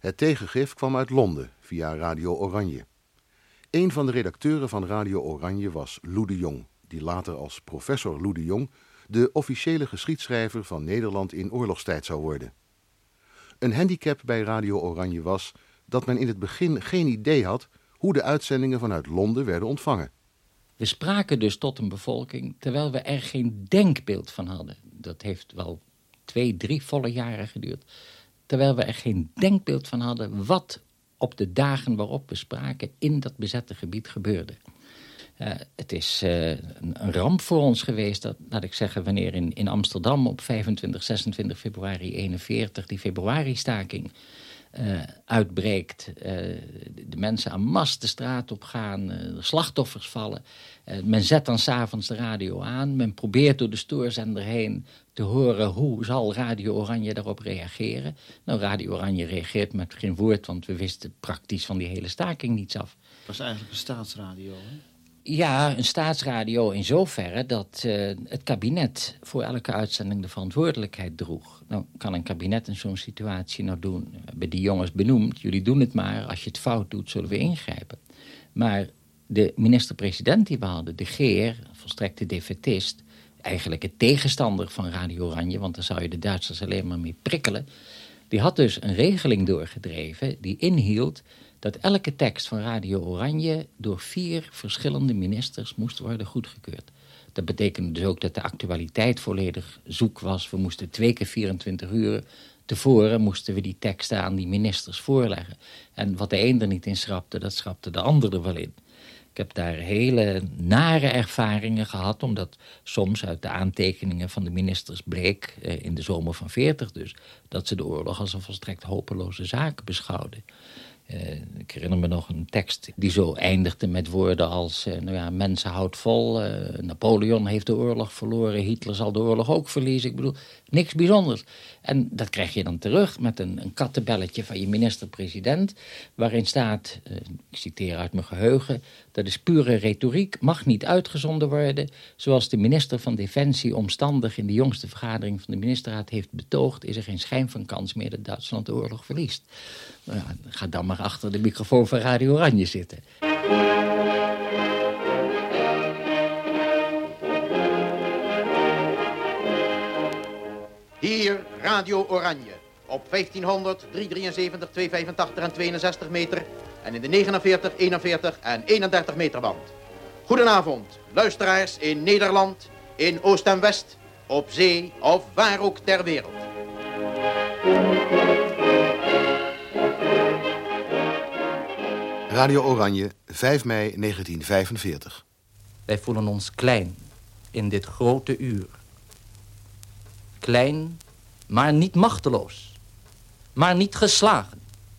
Het tegengif kwam uit Londen via Radio Oranje. Een van de redacteuren van Radio Oranje was Lou de Jong, die later als professor Lou de Jong de officiële geschiedschrijver van Nederland in oorlogstijd zou worden. Een handicap bij Radio Oranje was dat men in het begin geen idee had hoe de uitzendingen vanuit Londen werden ontvangen. We spraken dus tot een bevolking terwijl we er geen denkbeeld van hadden. Dat heeft wel 2, 3 volle jaren geduurd. Terwijl we er geen denkbeeld van hadden wat op de dagen waarop we spraken in dat bezette gebied gebeurde. Het is een ramp voor ons geweest, dat, laat ik zeggen, wanneer in Amsterdam op 25, 26 februari 41 die februaristaking uitbreekt. De mensen en masse de straat op gaan, slachtoffers vallen. Men zet dan 's avonds de radio aan. Men probeert door de stoorzender heen te horen hoe zal Radio Oranje daarop reageren. Nou, Radio Oranje reageert met geen woord, want we wisten praktisch van die hele staking niets af. Het was eigenlijk een staatsradio, hè? Ja, een staatsradio in zoverre dat het kabinet voor elke uitzending de verantwoordelijkheid droeg. Nou, kan een kabinet in zo'n situatie nou doen? We hebben die jongens benoemd, jullie doen het maar. Als je het fout doet, zullen we ingrijpen. Maar de minister-president die we hadden, de Geer, volstrekte defetist, eigenlijk het tegenstander van Radio Oranje, want daar zou je de Duitsers alleen maar mee prikkelen, die had dus een regeling doorgedreven die inhield dat elke tekst van Radio Oranje door 4 verschillende ministers moest worden goedgekeurd. Dat betekende dus ook dat de actualiteit volledig zoek was. We moesten 2 keer 24 uur tevoren moesten we die teksten aan die ministers voorleggen. En wat de een er niet in schrapte, dat schrapte de ander er wel in. Ik heb daar hele nare ervaringen gehad, omdat soms uit de aantekeningen van de ministers bleek, in de zomer van 40 dus, dat ze de oorlog als een volstrekt hopeloze zaak beschouwden. Ik herinner me nog een tekst die zo eindigde met woorden als mensen houdt vol, Napoleon heeft de oorlog verloren, Hitler zal de oorlog ook verliezen. Ik bedoel, niks bijzonders. En dat krijg je dan terug met een kattenbelletje van je minister-president, waarin staat, ik citeer uit mijn geheugen, dat is pure retoriek, mag niet uitgezonden worden, zoals de minister van Defensie omstandig in de jongste vergadering van de ministerraad heeft betoogd, is er geen schijn van kans meer dat Duitsland de oorlog verliest. Nou ja, ga dan maar achter de microfoon van Radio Oranje zitten. Hier Radio Oranje. Op 1500, 373, 285 en 62 meter. En in de 49, 41 en 31 meter band. Goedenavond, luisteraars in Nederland, in Oost en West, op zee of waar ook ter wereld. Radio Oranje, 5 mei 1945. Wij voelen ons klein in dit grote uur. Klein, maar niet machteloos. Maar niet geslagen.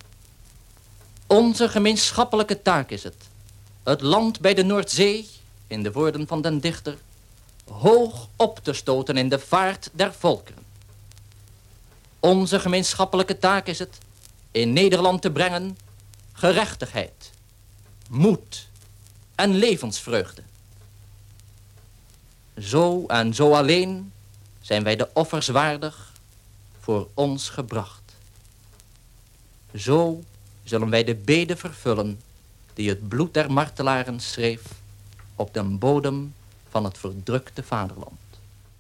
Onze gemeenschappelijke taak is het land bij de Noordzee, in de woorden van den dichter, hoog op te stoten in de vaart der volkeren. Onze gemeenschappelijke taak is het in Nederland te brengen gerechtigheid, moed en levensvreugde. Zo en zo alleen zijn wij de offers waardig voor ons gebracht. Zo zullen wij de bede vervullen die het bloed der martelaren schreef op den bodem van het verdrukte vaderland.